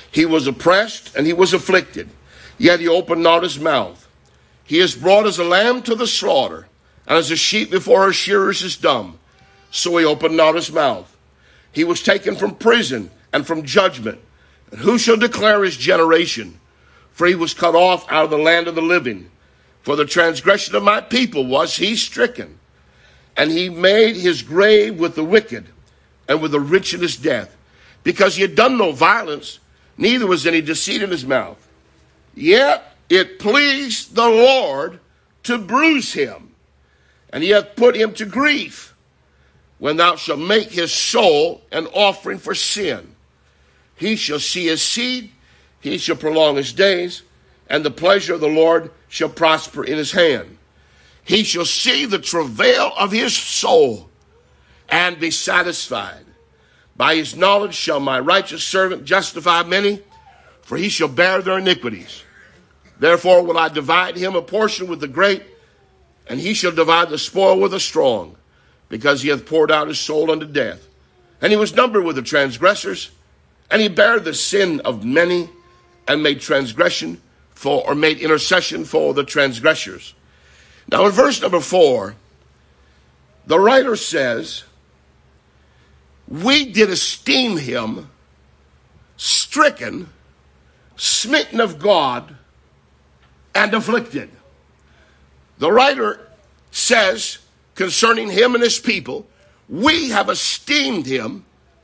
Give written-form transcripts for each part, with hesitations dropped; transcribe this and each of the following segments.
He was oppressed and he was afflicted, yet he opened not his mouth. He is brought as a lamb to the slaughter, and as a sheep before her shearers is dumb, so he opened not his mouth. He was taken from prison and from judgment. And who shall declare his generation? For he was cut off out of the land of the living. For the transgression of my people was he stricken. And he made his grave with the wicked and with the rich in his death, because he had done no violence, neither was any deceit in his mouth. Yet it pleased the Lord to bruise him, and he hath put him to grief. When thou shalt make his soul an offering for sin, he shall see his seed, he shall prolong his days, and the pleasure of the Lord shall prosper in his hand. He shall see the travail of his soul and be satisfied. By his knowledge shall my righteous servant justify many, for he shall bear their iniquities. Therefore will I divide him a portion with the great, and he shall divide the spoil with the strong, because he hath poured out his soul unto death. And he was numbered with the transgressors, and he bare the sin of many, and made made intercession for the transgressors. Now in verse number 4, the writer says, we did esteem him stricken, smitten of God, and afflicted. The writer says concerning him and his people, we have esteemed him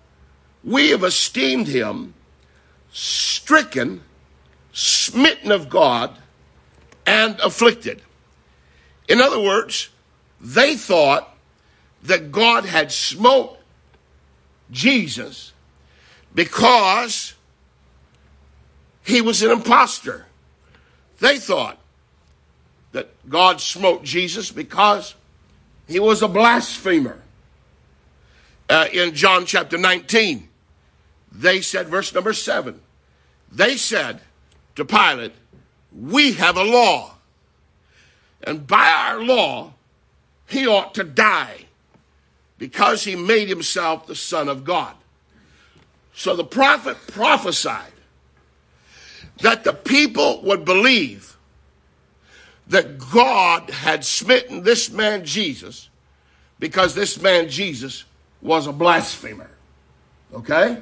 stricken, smitten of God, and afflicted. In other words, they thought that God had smote Jesus because he was an imposter. They thought that God smote Jesus because he was a blasphemer. In John chapter 19, they said, verse number 7, they said to Pilate, we have a law, and by our law, he ought to die because he made himself the Son of God. So the prophet prophesied that the people would believe that God had smitten this man Jesus because this man Jesus was a blasphemer. Okay?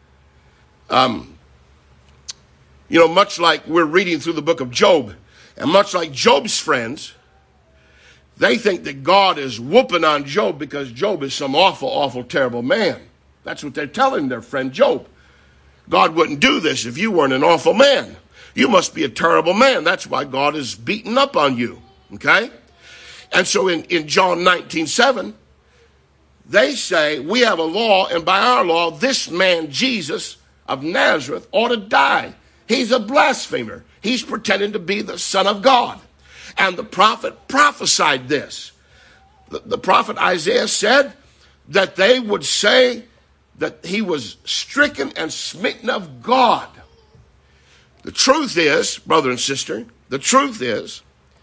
Much like we're reading through the book of Job, and much like Job's friends, they think that God is whooping on Job because Job is some awful, awful, terrible man. That's what they're telling their friend Job. God wouldn't do this if you weren't an awful man. You must be a terrible man. That's why God is beating up on you. Okay? And so in John 19:7, they say, we have a law, and by our law, this man Jesus of Nazareth ought to die. He's a blasphemer. He's pretending to be the Son of God. And the prophet prophesied this. The prophet Isaiah said that they would say that he was stricken and smitten of God. The truth is, brother and sister, the truth is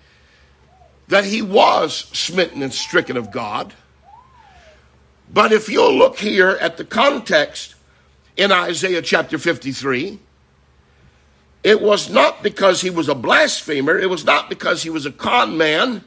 that he was smitten and stricken of God. But if you'll look here at the context in Isaiah chapter 53, it was not because he was a blasphemer. It was not because he was a con man.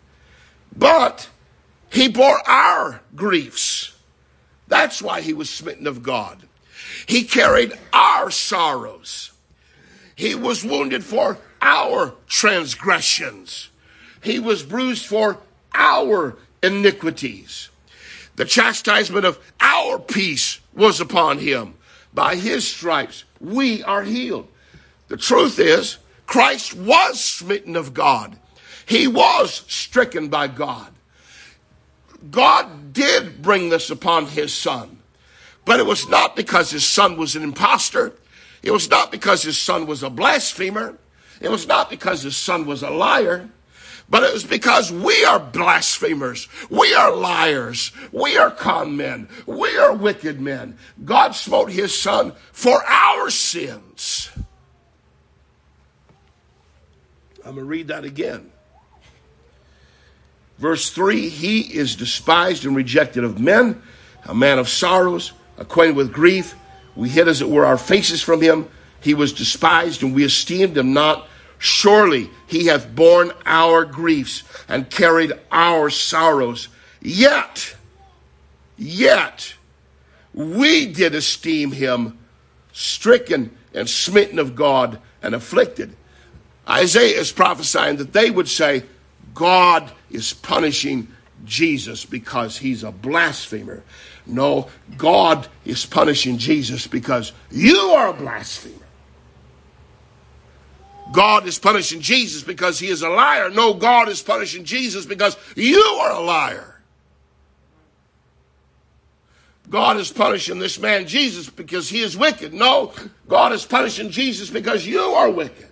But he bore our griefs. That's why he was smitten of God. He carried our sorrows. He was wounded for our transgressions. He was bruised for our iniquities. The chastisement of our peace was upon him. By his stripes we are healed. The truth is, Christ was smitten of God. He was stricken by God. God did bring this upon his son. But it was not because his son was an imposter. It was not because his son was a blasphemer. It was not because his son was a liar. But it was because we are blasphemers. We are liars. We are con men. We are wicked men. God smote his son for our sins. I'm going to read that again. Verse 3, he is despised and rejected of men, a man of sorrows, acquainted with grief. We hid, as it were, our faces from him. he was despised, and we esteemed him not. Surely he hath borne our griefs and carried our sorrows. Yet we did esteem him stricken and smitten of God and afflicted. Isaiah is prophesying that they would say, God is punishing Jesus because he's a blasphemer. No, God is punishing Jesus because you are a blasphemer. God is punishing Jesus because he is a liar. No, God is punishing Jesus because you are a liar. God is punishing this man Jesus because he is wicked. No, God is punishing Jesus because you are wicked.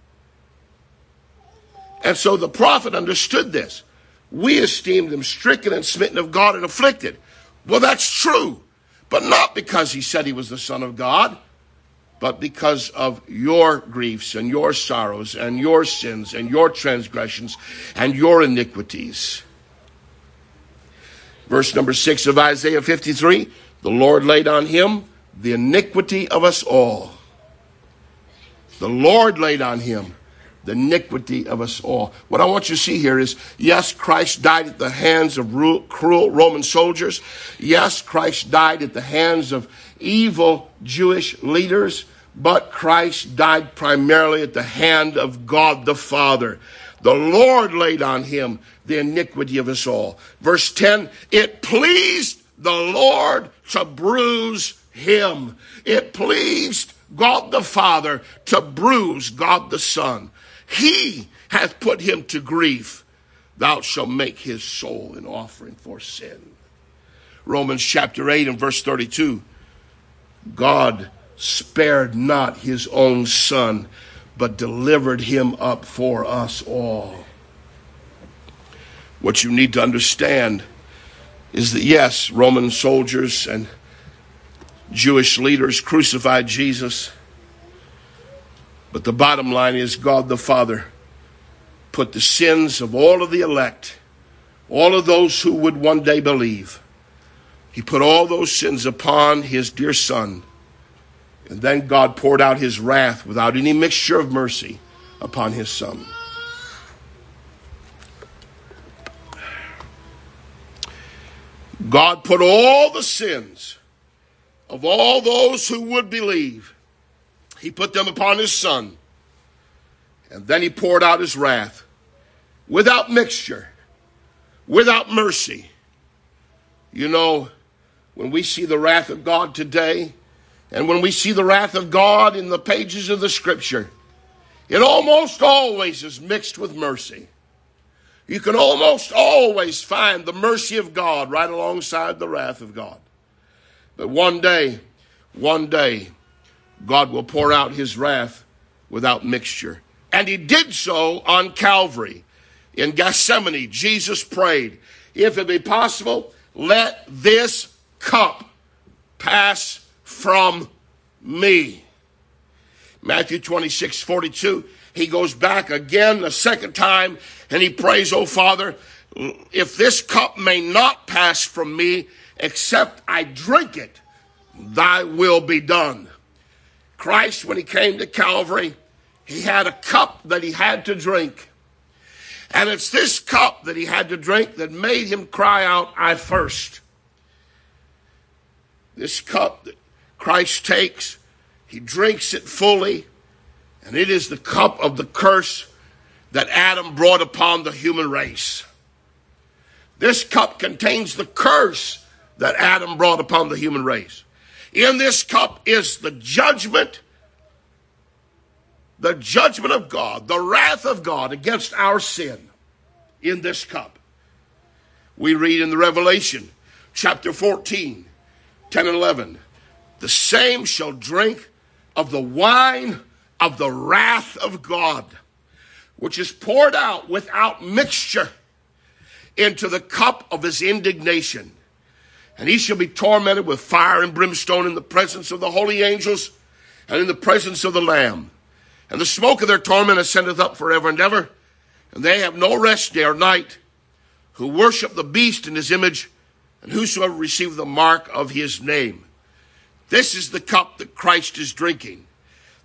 And so the prophet understood this. We esteemed him stricken and smitten of God and afflicted. Well, that's true, but not because he said he was the Son of God, but because of your griefs and your sorrows and your sins and your transgressions and your iniquities. Verse number 6 of Isaiah 53, the Lord laid on him the iniquity of us all. The Lord laid on him the iniquity of us all. What I want you to see here is, yes, Christ died at the hands of cruel Roman soldiers. Yes, Christ died at the hands of evil Jewish leaders. But Christ died primarily at the hand of God the Father. The Lord laid on him the iniquity of us all. Verse 10, it pleased the Lord to bruise him. It pleased God the Father to bruise God the Son. He hath put him to grief. Thou shalt make his soul an offering for sin. Romans chapter 8 and verse 32. God spared not his own Son, but delivered him up for us all. What you need to understand is that, yes, Roman soldiers and Jewish leaders crucified Jesus, but the bottom line is God the Father put the sins of all of the elect, all of those who would one day believe, he put all those sins upon his dear Son. And then God poured out his wrath without any mixture of mercy upon his Son. God put all the sins of all those who would believe, he put them upon his Son. And then he poured out his wrath without mixture, without mercy. You know, when we see the wrath of God today, and when we see the wrath of God in the pages of the Scripture, it almost always is mixed with mercy. You can almost always find the mercy of God right alongside the wrath of God. But one day, God will pour out his wrath without mixture. And he did so on Calvary. In Gethsemane, Jesus prayed, if it be possible, let this cup pass from me. Matthew 26:42, he goes back again a second time and he prays, oh Father, if this cup may not pass from me except I drink it, thy will be done. Christ, when he came to Calvary, he had a cup that he had to drink. And it's this cup that he had to drink that made him cry out, I thirst. This cup that Christ takes, he drinks it fully, and it is the cup of the curse that Adam brought upon the human race. This cup contains the curse that Adam brought upon the human race. In this cup is the judgment of God, the wrath of God against our sin. In this cup, we read in the Revelation chapter 14, 10 and 11, the same shall drink of the wine of the wrath of God, which is poured out without mixture into the cup of his indignation. And he shall be tormented with fire and brimstone in the presence of the holy angels and in the presence of the Lamb. And the smoke of their torment ascendeth up forever and ever. And they have no rest day or night, who worship the beast in his image, and whosoever receive the mark of his name. This is the cup that Christ is drinking.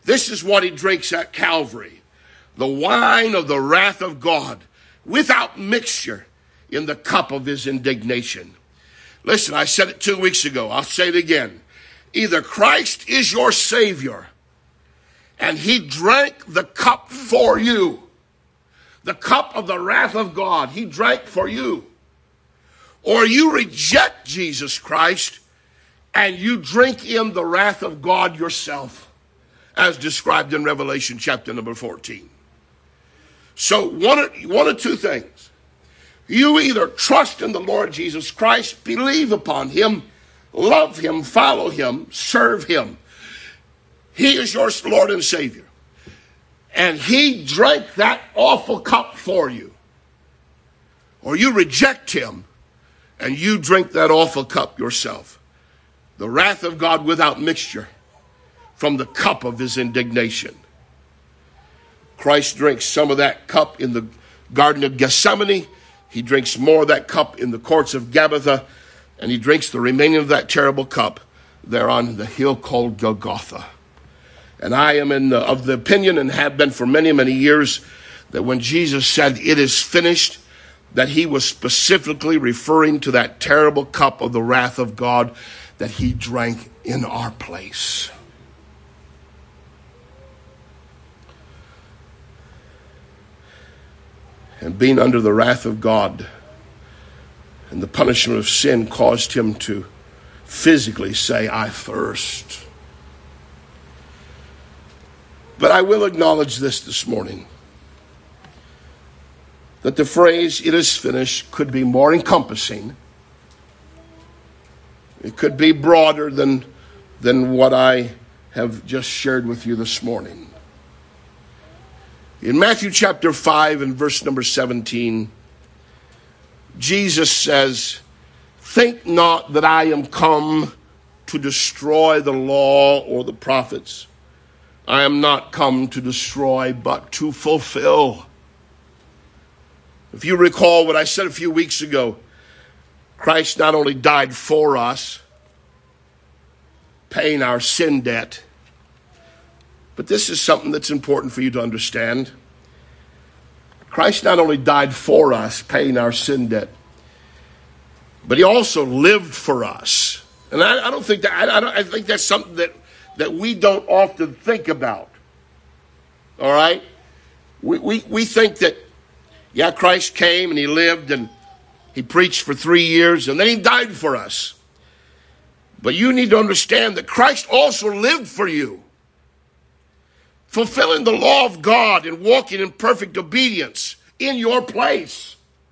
This is what he drinks at Calvary. The wine of the wrath of God without mixture in the cup of his indignation. Listen, I said it 2 weeks ago. I'll say it again. Either Christ is your Savior and he drank the cup for you, the cup of the wrath of God, he drank for you. Or you reject Jesus Christ and you drink in the wrath of God yourself, as described in Revelation chapter number 14. So one of two things. You either trust in the Lord Jesus Christ, believe upon him, love him, follow him, serve him. He is your Lord and Savior. And he drank that awful cup for you. Or you reject him and you drink that awful cup yourself. The wrath of God without mixture from the cup of his indignation. Christ drinks some of that cup in the Garden of Gethsemane. He drinks more of that cup in the courts of Gabbatha. And he drinks the remaining of that terrible cup there on the hill called Golgotha. And I am of the opinion, and have been for many, many years, that when Jesus said, "It is finished," that he was specifically referring to that terrible cup of the wrath of God that he drank in our place. And being under the wrath of God and the punishment of sin caused him to physically say, "I thirst." But I will acknowledge this morning, that the phrase "it is finished" could be more encompassing. It could be broader than what I have just shared with you this morning. In Matthew chapter 5 and verse number 17, Jesus says, "Think not that I am come to destroy the law or the prophets. I am not come to destroy, but to fulfill." If you recall what I said a few weeks ago, Christ not only died for us, paying our sin debt, but this is something that's important for you to understand. Christ not only died for us, paying our sin debt, but he also lived for us. And I don't think that, I think that's something that we don't often think about. All right? We think that, yeah, Christ came and he lived and he preached for 3 years and then he died for us. But you need to understand that Christ also lived for you, fulfilling the law of God and walking in perfect obedience in your place.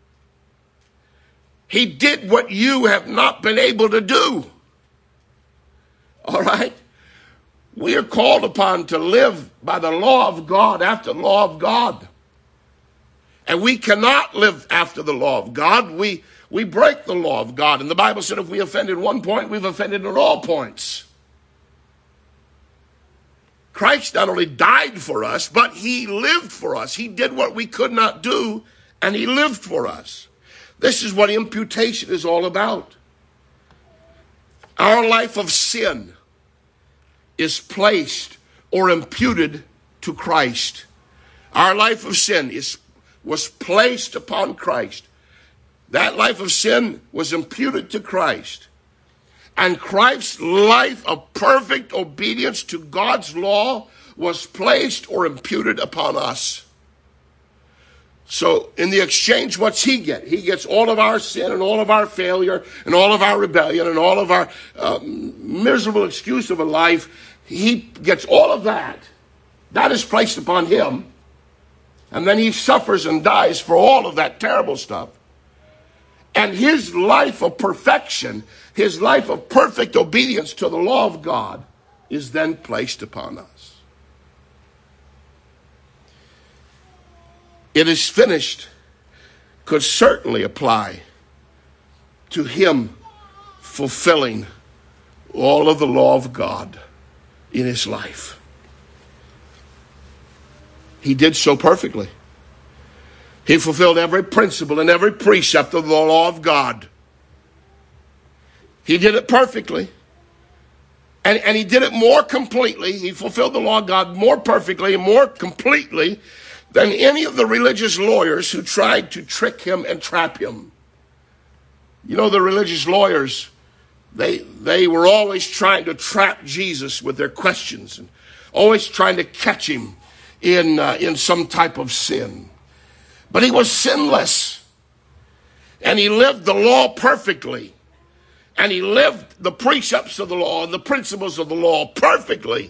He did what you have not been able to do. All right? We are called upon to live by the law of God, after the law of God. And we cannot live after the law of God. We break the law of God. And the Bible said if we offend at one point, we've offended at all points. Christ not only died for us, but he lived for us. He did what we could not do, and he lived for us. This is what imputation is all about. Our life of sin is placed or imputed to Christ. Our life of sin was placed upon Christ. That life of sin was imputed to Christ. And Christ's life of perfect obedience to God's law was placed or imputed upon us. So in the exchange, what's he get? He gets all of our sin and all of our failure and all of our rebellion and all of our miserable excuse of a life. He gets all of that. That is placed upon him. And then he suffers and dies for all of that terrible stuff. And his life of perfection, his life of perfect obedience to the law of God is then placed upon us. "It is finished" could certainly apply to him fulfilling all of the law of God in his life. He did so perfectly. He fulfilled every principle and every precept of the law of God. He did it perfectly. And he did it more completely. He fulfilled the law of God more perfectly and more completely than any of the religious lawyers who tried to trick him and trap him. You know, the religious lawyers, they were always trying to trap Jesus with their questions and always trying to catch him in some type of sin. But he was sinless, and he lived the law perfectly, and he lived the precepts of the law and the principles of the law perfectly.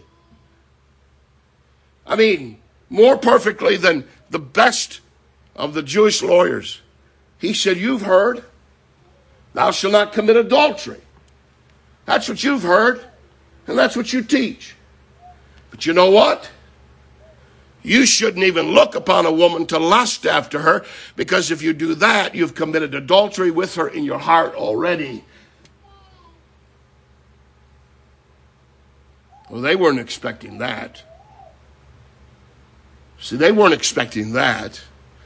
I mean, more perfectly than the best of the Jewish lawyers. He said, you've heard, thou shalt not commit adultery. That's what you've heard, and that's what you teach. But you know what? You shouldn't even look upon a woman to lust after her, because if you do that, you've committed adultery with her in your heart already. Well, they weren't expecting that. See, they weren't expecting that.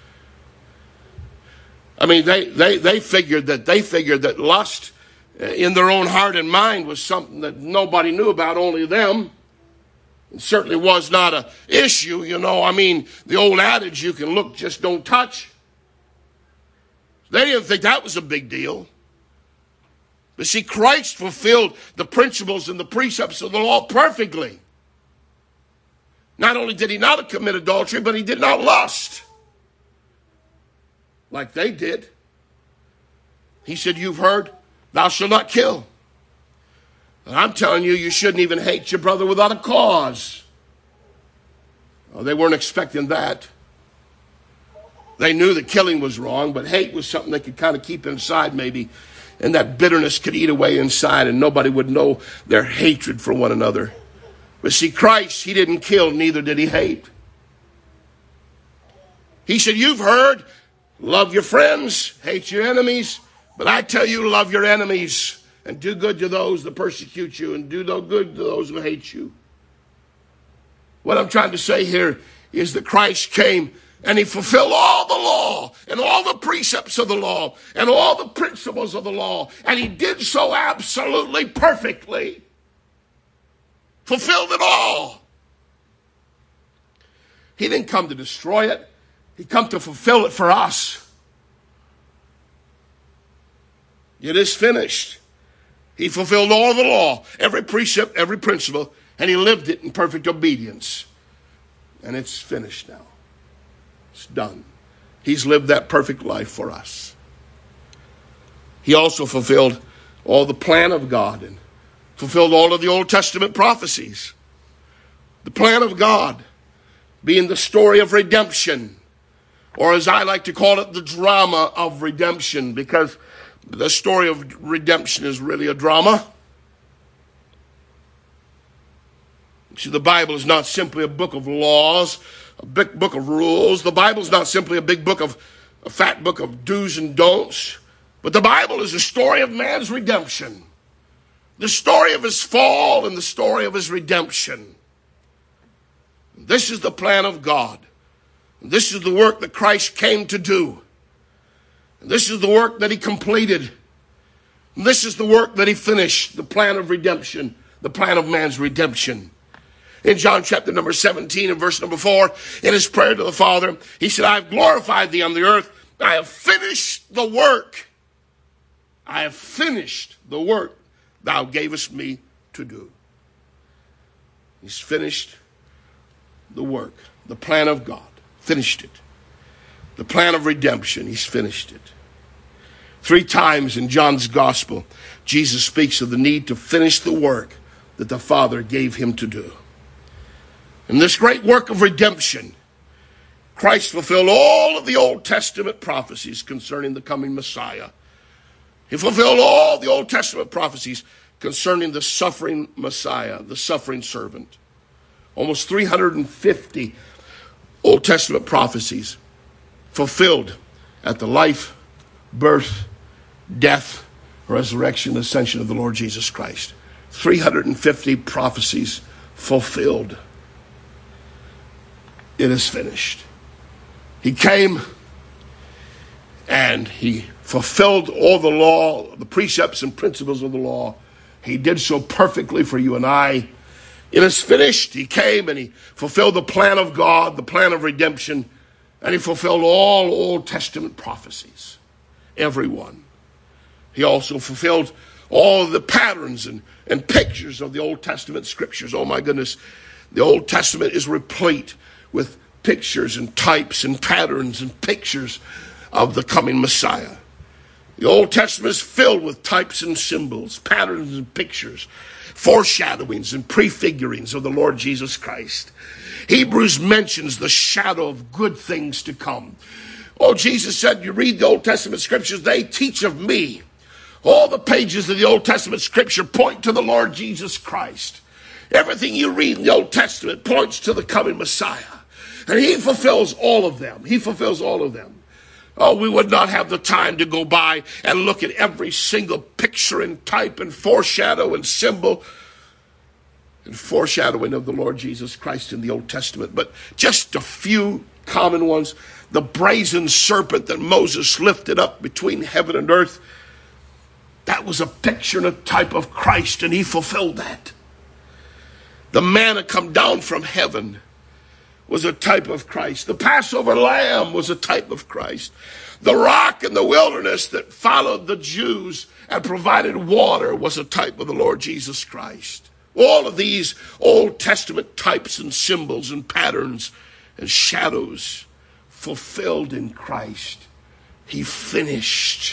I mean, they figured that lust in their own heart and mind was something that nobody knew about, only them. It certainly was not an issue, you know. I mean, the old adage, you can look, just don't touch. They didn't think that was a big deal. But see, Christ fulfilled the principles and the precepts of the law perfectly. Not only did he not commit adultery, but he did not lust like they did. He said, you've heard, thou shalt not kill. And I'm telling you, you shouldn't even hate your brother without a cause. Well, they weren't expecting that. They knew that killing was wrong, but hate was something they could kind of keep inside maybe. And that bitterness could eat away inside, and nobody would know their hatred for one another. But see, Christ, he didn't kill, neither did he hate. He said, you've heard, love your friends, hate your enemies. But I tell you, love your enemies. And do good to those that persecute you, and do no good to those who hate you. What I'm trying to say here is that Christ came and he fulfilled all the law and all the precepts of the law and all the principles of the law. And he did so absolutely perfectly. Fulfilled it all. He didn't come to destroy it. He come to fulfill it for us. It is finished. He fulfilled all the law, every precept, every principle, and he lived it in perfect obedience. And it's finished now. It's done. He's lived that perfect life for us. He also fulfilled all the plan of God and fulfilled all of the Old Testament prophecies. The plan of God being the story of redemption, or as I like to call it, the drama of redemption, because the story of redemption is really a drama. See, the Bible is not simply a book of laws, a big book of rules. The Bible is not simply a fat book of do's and don'ts. But the Bible is a story of man's redemption. The story of his fall and the story of his redemption. This is the plan of God. This is the work that Christ came to do. This is the work that he completed. This is the work that he finished, the plan of redemption, the plan of man's redemption. In John chapter number 17 and verse number 4, in his prayer to the Father, he said, I have glorified thee on the earth. I have finished the work. I have finished the work thou gavest me to do. He's finished the work, the plan of God. Finished it. The plan of redemption, he's finished it. 3 times in John's gospel, Jesus speaks of the need to finish the work that the Father gave him to do. In this great work of redemption, Christ fulfilled all of the Old Testament prophecies concerning the coming Messiah. He fulfilled all the Old Testament prophecies concerning the suffering Messiah, the suffering servant. Almost 350 Old Testament prophecies fulfilled at the life, birth, death, resurrection, ascension of the Lord Jesus Christ. 350 prophecies fulfilled. It is finished. He came and he fulfilled all the law, the precepts and principles of the law, He did so perfectly for you and I. It is finished. He came and he fulfilled the plan of God, the plan of redemption, and he fulfilled all Old Testament prophecies. Every one. He also fulfilled all of the patterns and pictures of the Old Testament scriptures. Oh my goodness. The Old Testament is replete with pictures and types and patterns and pictures of the coming Messiah. The Old Testament is filled with types and symbols, patterns and pictures, foreshadowings and prefigurings of the Lord Jesus Christ. Hebrews mentions the shadow of good things to come. Oh, Jesus said, you read the Old Testament scriptures, they teach of me. All the pages of the Old Testament scripture point to the Lord Jesus Christ. Everything you read in the Old Testament points to the coming Messiah. And he fulfills all of them. He fulfills all of them. Oh, we would not have the time to go by and look at every single picture and type and foreshadow and symbol and foreshadowing of the Lord Jesus Christ in the Old Testament. But just a few common ones. The brazen serpent that Moses lifted up between heaven and earth, that was a picture and a type of Christ, and he fulfilled that. The manna come down from heaven was a type of Christ. The Passover lamb was a type of Christ. The rock in the wilderness that followed the Jews and provided water was a type of the Lord Jesus Christ. All of these Old Testament types and symbols and patterns and shadows fulfilled in Christ. He finished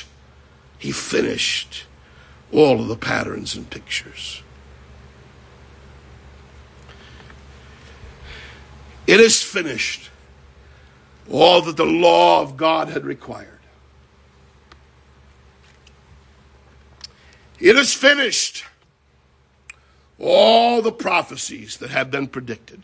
all of the patterns and pictures. It is finished. All that the law of God had required. It is finished. All the prophecies that have been predicted.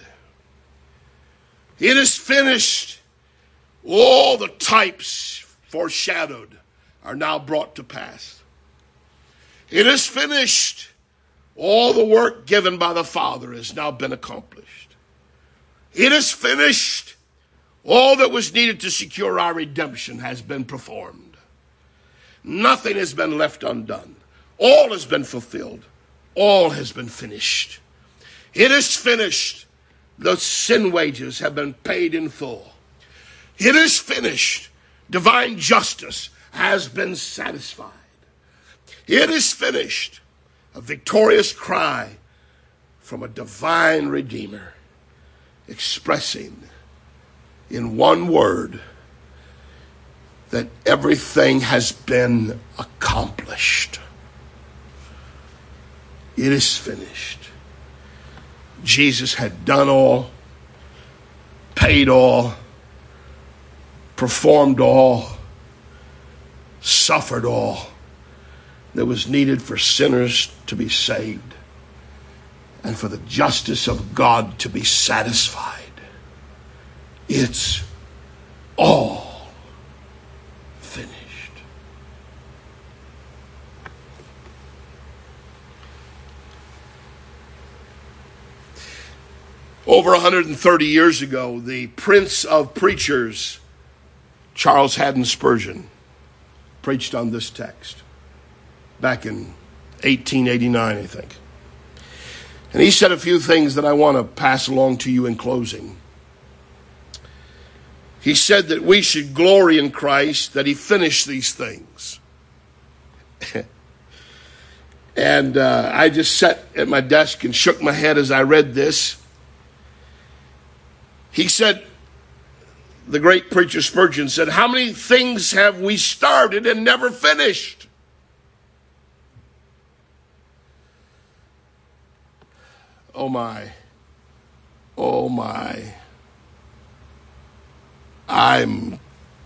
It is finished. All the types foreshadowed are now brought to pass. It is finished. All the work given by the Father has now been accomplished. It is finished. All that was needed to secure our redemption has been performed. Nothing has been left undone. All has been fulfilled. All has been finished. It is finished. The sin wages have been paid in full. It is finished. Divine justice has been satisfied. It is finished. A victorious cry from a divine Redeemer, expressing in one word that everything has been accomplished. It is finished. Jesus had done all, paid all, performed all, suffered all that was needed for sinners to be saved and for the justice of God to be satisfied. It's all finished. Over 130 years ago, the Prince of Preachers, Charles Haddon Spurgeon, preached on this text back in 1889, I think. And he said a few things that I want to pass along to you in closing. He said that we should glory in Christ, that he finished these things. And I just sat at my desk and shook my head as I read this. He said, the great preacher Spurgeon said, how many things have we started and never finished? Oh my. Oh my. I'm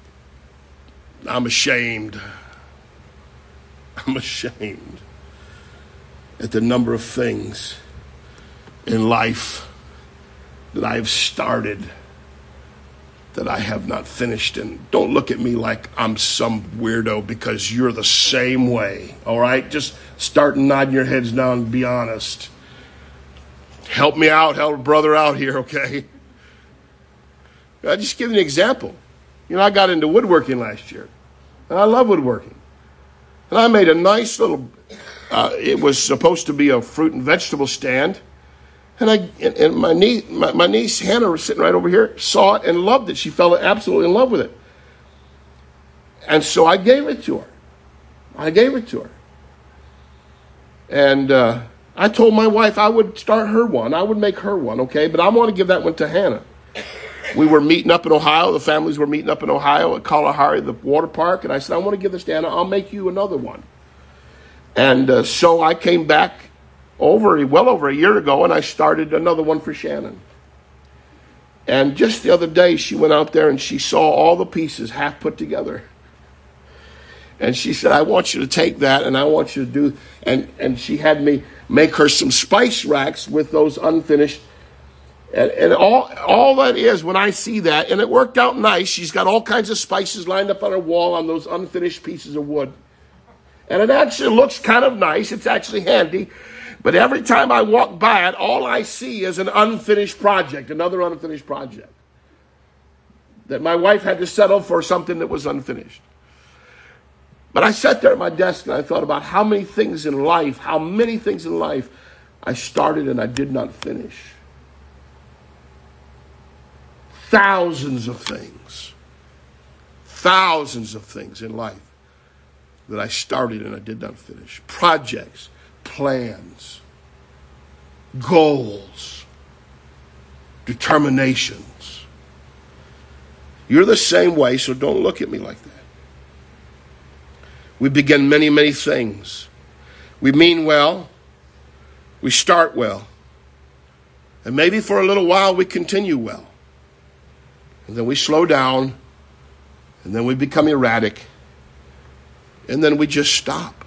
ashamed. I'm ashamed at the number of things in life that I have started that I have not finished. And don't look at me like I'm some weirdo, because you're the same way. All right? Just start nodding your heads now and be honest. Help me out, help a brother out here, okay? I'll just give you an example. You know, I got into woodworking last year. And I love woodworking. And I made a nice little It was supposed to be a fruit and vegetable stand. And my niece Hannah was sitting right over here, saw it and loved it. She fell absolutely in love with it. And so I gave it to her. And I told my wife I would start her one. I would make her one, okay? But I want to give that one to Hannah. We were meeting up in Ohio. The families were meeting up in Ohio at Kalahari, the water park. And I said, I want to give this to Hannah. I'll make you another one. And so I came back well over a year ago, and I started another one for Shannon. And just the other day, she went out there and she saw all the pieces half put together. And she said, I want you to take that, and I want you to do, and she had me make her some spice racks with those unfinished. And all that is, when I see that, and it worked out nice, she's got all kinds of spices lined up on her wall on those unfinished pieces of wood. And it actually looks kind of nice. It's actually handy. But every time I walk by it, all I see is an unfinished project, another unfinished project. That my wife had to settle for something that was unfinished. But I sat there at my desk and I thought about how many things in life I started and I did not finish. Thousands of things in life that I started and I did not finish. Projects, plans, goals, determinations. You're the same way, so don't look at me like that. We begin many, many things. We mean well. We start well. And maybe for a little while we continue well. And then we slow down. And then we become erratic. And then we just stop.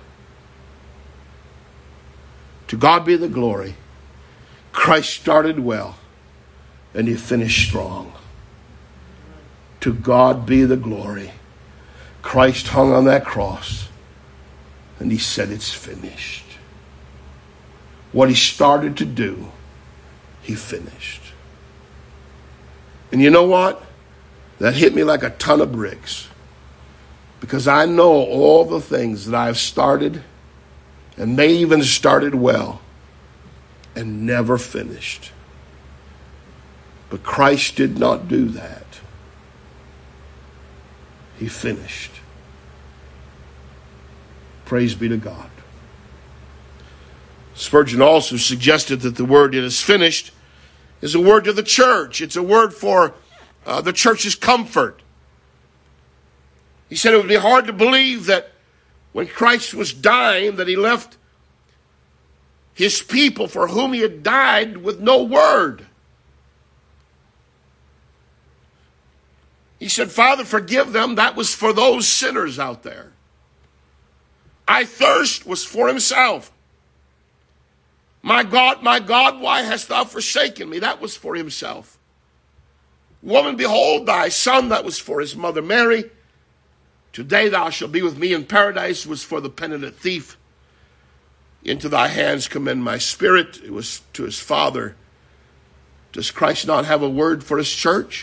To God be the glory. Christ started well. And he finished strong. To God be the glory. Christ hung on that cross and he said, it's finished. What he started to do, he finished. And you know what? That hit me like a ton of bricks. Because I know all the things that I've started and may even started well and never finished. But Christ did not do that. He finished. Praise be to God. Spurgeon also suggested that the word "it is finished" is a word to the church. It's a word for the church's comfort. He said it would be hard to believe that when Christ was dying that he left his people for whom he had died with no word. He said, Father, forgive them. That was for those sinners out there. I thirst was for himself. My God, why hast thou forsaken me? That was for himself. Woman, behold thy son. That was for his mother Mary. Today thou shalt be with me in paradise was for the penitent thief. Into thy hands commend my spirit. It was to his Father. Does Christ not have a word for his church?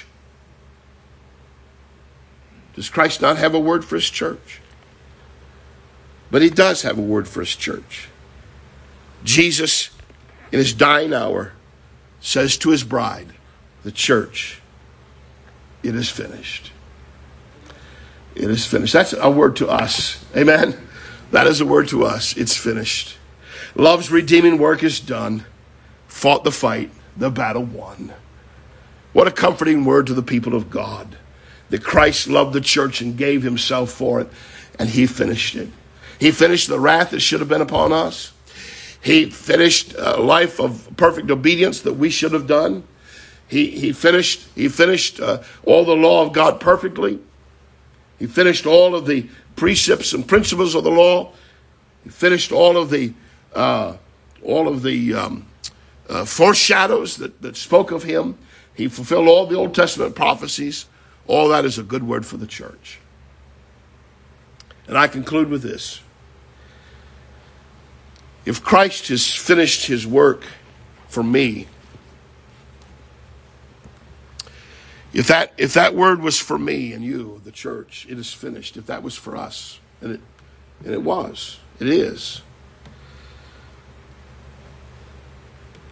Does Christ not have a word for his church? But he does have a word for his church. Jesus, in his dying hour, says to his bride, the church, it is finished. It is finished. That's a word to us. Amen? That is a word to us. It's finished. Love's redeeming work is done. Fought the fight. The battle won. What a comforting word to the people of God. That Christ loved the church and gave himself for it. And he finished it. He finished the wrath that should have been upon us. He finished a life of perfect obedience that we should have done. He finished all the law of God perfectly. He finished all of the precepts and principles of the law. He finished all of the foreshadows that spoke of him. He fulfilled all the Old Testament prophecies. All that is a good word for the church. And I conclude with this. If Christ has finished his work for me, if that word was for me and you, the church, it is finished. If that was for us, and it was, it is,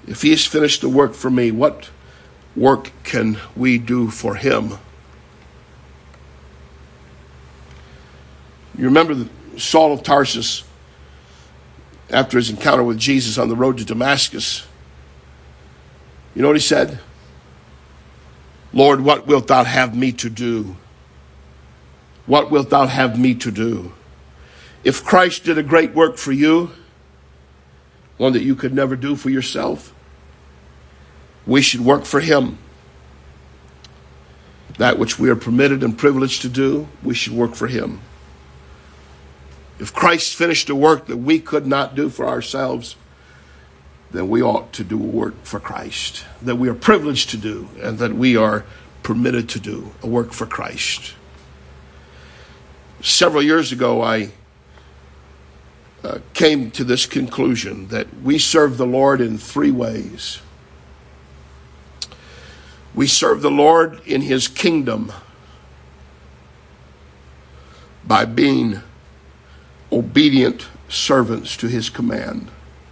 If he has finished the work for me, what work can we do for him? You remember Saul of Tarsus, after his encounter with Jesus on the road to Damascus, you know what he said? Lord, what wilt thou have me to do? What wilt thou have me to do? If Christ did a great work for you, one that you could never do for yourself, we should work for him. That which we are permitted and privileged to do, we should work for him. If Christ finished a work that we could not do for ourselves, then we ought to do a work for Christ, that we are privileged to do and that we are permitted to do, a work for Christ. Several years ago, I came to this conclusion that we serve the Lord in three ways. We serve the Lord in his kingdom by being obedient servants to his command.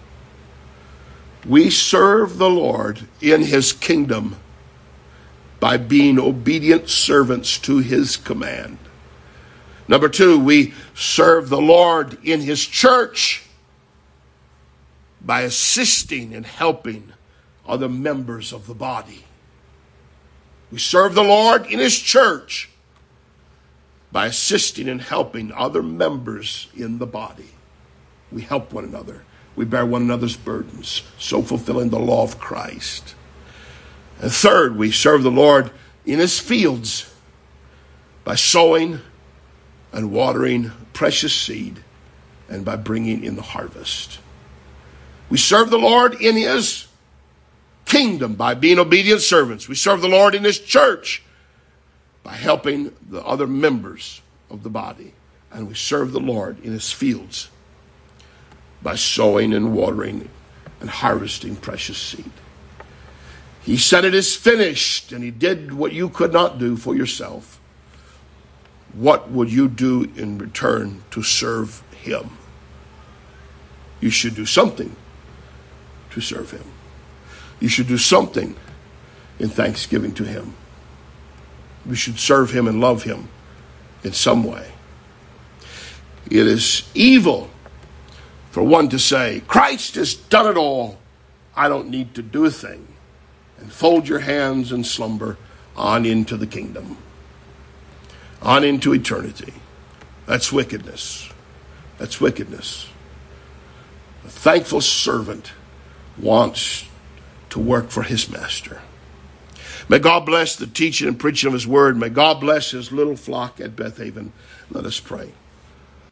We serve the Lord in his kingdom by being obedient servants to his command. Number two, we serve the Lord in his church by assisting and helping other members of the body. We serve the Lord in his church by assisting and helping other members in the body. We help one another. We bear one another's burdens, so fulfilling the law of Christ. And third, we serve the Lord in his fields by sowing and watering precious seed and by bringing in the harvest. We serve the Lord in his kingdom by being obedient servants. We serve the Lord in his church by helping the other members of the body. And we serve the Lord in his fields by sowing and watering and harvesting precious seed. He said it is finished, and he did what you could not do for yourself. What would you do in return to serve him? You should do something to serve him. You should do something in thanksgiving to him. You should serve him and love him in some way. It is evil for one to say, Christ has done it all. I don't need to do a thing. And fold your hands and slumber on into the kingdom, on into eternity. That's wickedness. That's wickedness. A thankful servant wants to work for his master. May God bless the teaching and preaching of his word. May God bless his little flock at Beth Haven. Let us pray.